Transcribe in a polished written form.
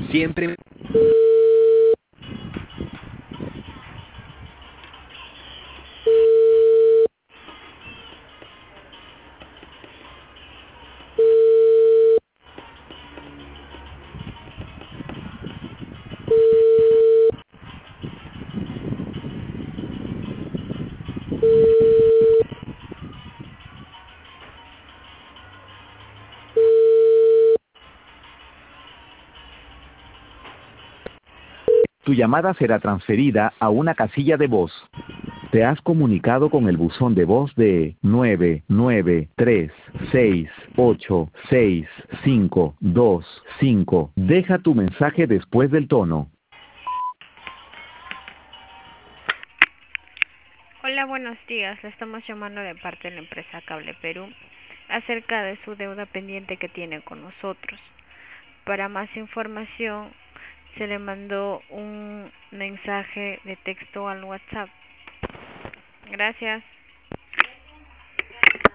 Siempre. Tu llamada será transferida a una casilla de voz. Te has comunicado con el buzón de voz de 993686525. Deja tu mensaje después del tono. Hola, buenos días. Le estamos llamando de parte de la empresa Cable Perú acerca de su deuda pendiente que tiene con nosotros. Para más información, se le mandó un mensaje de texto al WhatsApp. Gracias.